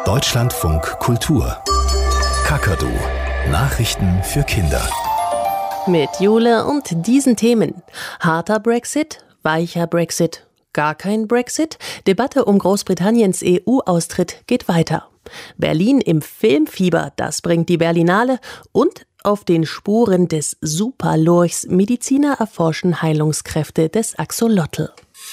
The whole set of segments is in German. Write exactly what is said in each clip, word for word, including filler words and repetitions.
Deutschlandfunk Kultur. Kakadu. Nachrichten für Kinder. Mit Jule und diesen Themen. Harter Brexit, weicher Brexit, gar kein Brexit. Debatte um Großbritanniens E U-Austritt geht weiter. Berlin im Filmfieber, das bringt die Berlinale. Und auf den Spuren des Superlurchs. Mediziner erforschen Heilungskräfte des Axolotl.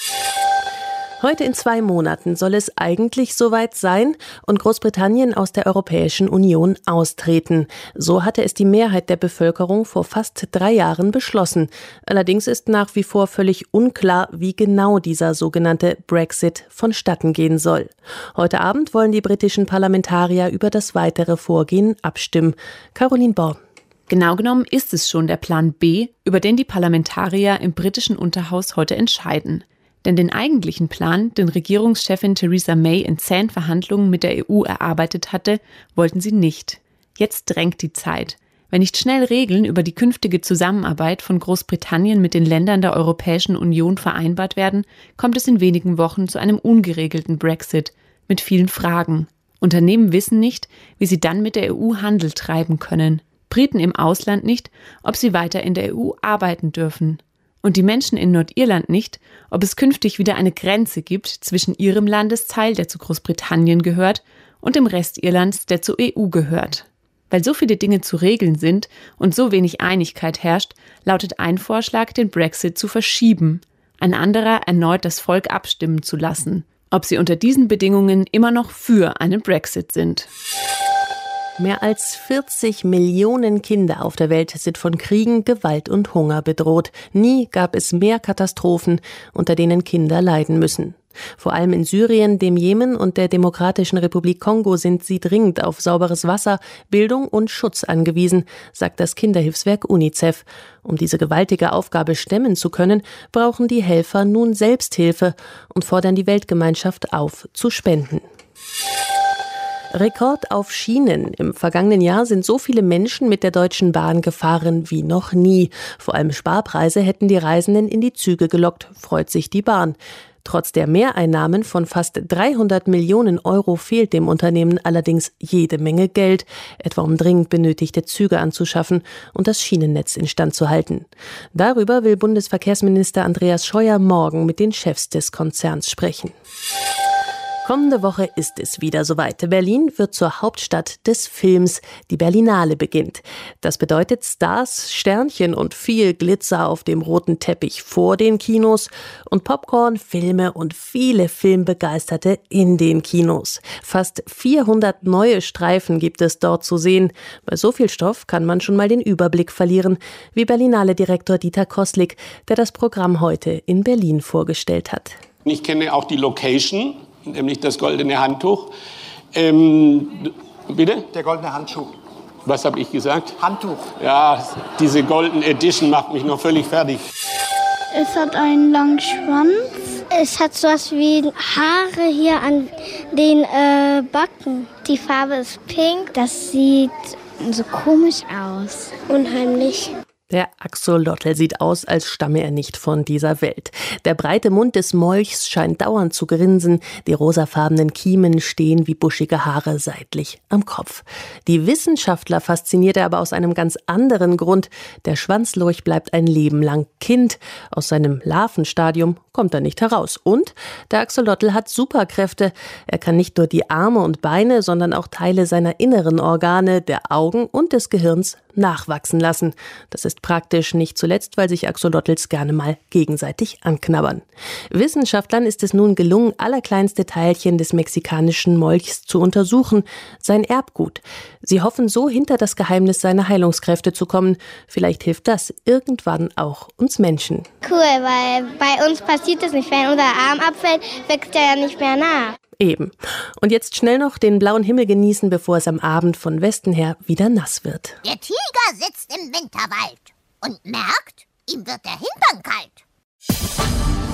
Heute in zwei Monaten soll es eigentlich soweit sein und Großbritannien aus der Europäischen Union austreten. So hatte es die Mehrheit der Bevölkerung vor fast drei Jahren beschlossen. Allerdings ist nach wie vor völlig unklar, wie genau dieser sogenannte Brexit vonstatten gehen soll. Heute Abend wollen die britischen Parlamentarier über das weitere Vorgehen abstimmen. Caroline Born. Genau genommen ist es schon der Plan B, über den die Parlamentarier im britischen Unterhaus heute entscheiden. Denn den eigentlichen Plan, den Regierungschefin Theresa May in zähen Verhandlungen mit der E U erarbeitet hatte, wollten sie nicht. Jetzt drängt die Zeit. Wenn nicht schnell Regeln über die künftige Zusammenarbeit von Großbritannien mit den Ländern der Europäischen Union vereinbart werden, kommt es in wenigen Wochen zu einem ungeregelten Brexit mit vielen Fragen. Unternehmen wissen nicht, wie sie dann mit der E U Handel treiben können. Briten im Ausland nicht, ob sie weiter in der E U arbeiten dürfen. Und die Menschen in Nordirland nicht, ob es künftig wieder eine Grenze gibt zwischen ihrem Landesteil, der zu Großbritannien gehört, und dem Rest Irlands, der zur E U gehört. Weil so viele Dinge zu regeln sind und so wenig Einigkeit herrscht, lautet ein Vorschlag, den Brexit zu verschieben, ein anderer erneut das Volk abstimmen zu lassen, ob sie unter diesen Bedingungen immer noch für einen Brexit sind. Mehr als vierzig Millionen Kinder auf der Welt sind von Kriegen, Gewalt und Hunger bedroht. Nie gab es mehr Katastrophen, unter denen Kinder leiden müssen. Vor allem in Syrien, dem Jemen und der Demokratischen Republik Kongo sind sie dringend auf sauberes Wasser, Bildung und Schutz angewiesen, sagt das Kinderhilfswerk UNICEF. Um diese gewaltige Aufgabe stemmen zu können, brauchen die Helfer nun Selbsthilfe und fordern die Weltgemeinschaft auf, zu spenden. Rekord auf Schienen. Im vergangenen Jahr sind so viele Menschen mit der Deutschen Bahn gefahren wie noch nie. Vor allem Sparpreise hätten die Reisenden in die Züge gelockt, freut sich die Bahn. Trotz der Mehreinnahmen von fast dreihundert Millionen Euro fehlt dem Unternehmen allerdings jede Menge Geld, etwa um dringend benötigte Züge anzuschaffen und das Schienennetz instand zu halten. Darüber will Bundesverkehrsminister Andreas Scheuer morgen mit den Chefs des Konzerns sprechen. Kommende Woche ist es wieder soweit. Berlin wird zur Hauptstadt des Films. Die Berlinale beginnt. Das bedeutet Stars, Sternchen und viel Glitzer auf dem roten Teppich vor den Kinos und Popcorn, Filme und viele Filmbegeisterte in den Kinos. Fast vierhundert neue Streifen gibt es dort zu sehen. Bei so viel Stoff kann man schon mal den Überblick verlieren, wie Berlinale-Direktor Dieter Koslik, der das Programm heute in Berlin vorgestellt hat. Ich kenne auch die Location, nämlich das goldene Handtuch. Ähm, bitte? Der goldene Handschuh. Was habe ich gesagt? Handtuch. Ja, diese Golden Edition macht mich noch völlig fertig. Es hat einen langen Schwanz. Es hat so was wie Haare hier an den äh, Backen. Die Farbe ist pink. Das sieht so komisch aus. Unheimlich. Der Axolotl sieht aus, als stamme er nicht von dieser Welt. Der breite Mund des Molchs scheint dauernd zu grinsen, die rosafarbenen Kiemen stehen wie buschige Haare seitlich am Kopf. Die Wissenschaftler fasziniert er aber aus einem ganz anderen Grund. Der Schwanzlurch bleibt ein Leben lang Kind. Aus seinem Larvenstadium kommt er nicht heraus. Und der Axolotl hat Superkräfte. Er kann nicht nur die Arme und Beine, sondern auch Teile seiner inneren Organe, der Augen und des Gehirns nachwachsen lassen. Das ist praktisch, nicht zuletzt, weil sich Axolotls gerne mal gegenseitig anknabbern. Wissenschaftlern ist es nun gelungen, allerkleinste Teilchen des mexikanischen Molchs zu untersuchen, sein Erbgut. Sie hoffen so, hinter das Geheimnis seiner Heilungskräfte zu kommen. Vielleicht hilft das irgendwann auch uns Menschen. Cool, weil bei uns passiert das nicht. Wenn unser Arm abfällt, wächst er ja nicht mehr nach. Eben. Und jetzt schnell noch den blauen Himmel genießen, bevor es am Abend von Westen her wieder nass wird. Der Tiger sitzt im Winterwald und merkt, ihm wird der Hintern kalt.